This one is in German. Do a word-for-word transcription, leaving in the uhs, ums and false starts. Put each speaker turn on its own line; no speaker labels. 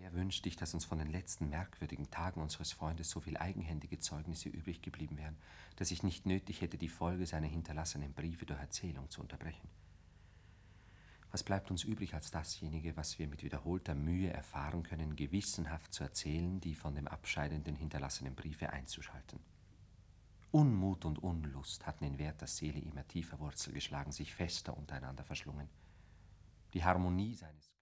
Sehr wünschte ich, dass uns von den letzten merkwürdigen Tagen unseres Freundes so viel eigenhändige Zeugnisse übrig geblieben wären, dass ich nicht nötig hätte, die Folge seiner hinterlassenen Briefe durch Erzählung zu unterbrechen. Was bleibt uns übrig als dasjenige, was wir mit wiederholter Mühe erfahren können, gewissenhaft zu erzählen, die von dem Abscheidenden hinterlassenen Briefe einzuschalten? Unmut und Unlust hatten in Werthers Seele immer tiefer Wurzel geschlagen, sich fester untereinander verschlungen. Die Harmonie seines